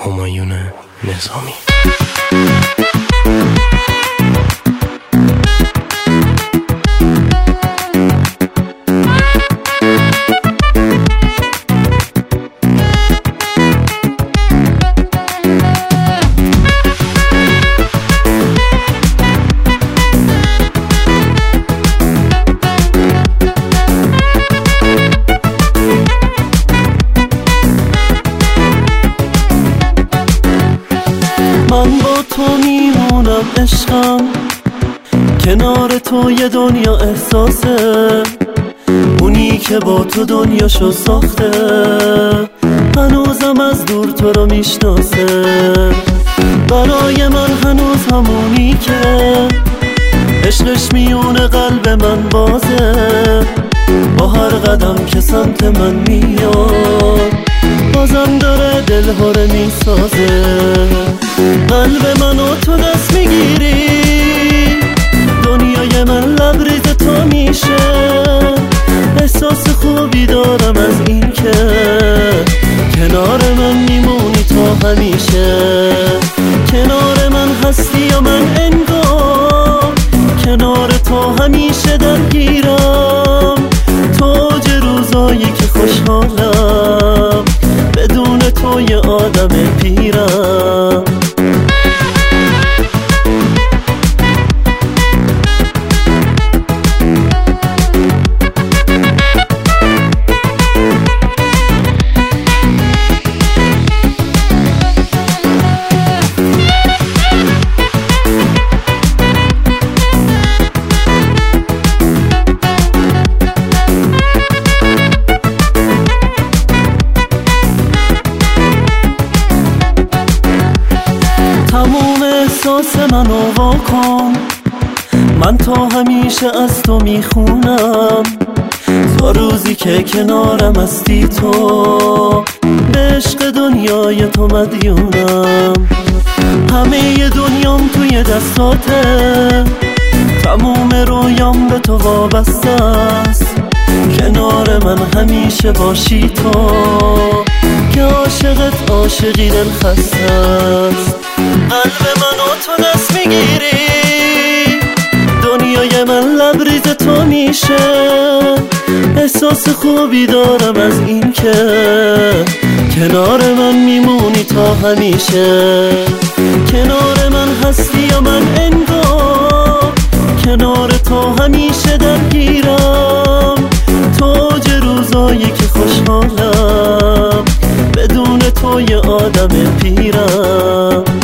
همایون نظامی. من با تو میمونم عشقم، کنار تو یه دنیا احساسه، اونی که با تو دنیاشو ساخته، هنوزم از دور تو رو میشناسه. برای من هنوز همونی که عشقش میونه قلب من بازه، با هر قدم که سمت من میاد بازم داره دل هاره میسازه. قلب منو تو دست میگیری، دنیای من لبریز تو میشه. احساس خوبی دارم از این که کنار من میمونی تا همیشه. کنار من هستی یا من انگار کنار تو همیشه درگیرم. تاج روزایی که خوشحالم، بدون تو یه آدم پیرم. تموم احساس منو واکن، من تا همیشه از تو میخونم. تا روزی که کنارم هستی تو، به عشق دنیای تو مدیونم. همه دنیام توی دستاته، تموم رویام به تو وابسته است. کنار من همیشه باشی تو، که عاشقت عاشقی دل خسته است. قلب منو تو دست میگیری، دنیای من لبریز تو میشه. احساس خوبی دارم از این که کنار من میمونی تا همیشه. کنار من هستی یا من انگار کنار تو همیشه درگیرم. تاج روزایی که خوشحالم، بدون تو یه آدم پیرم.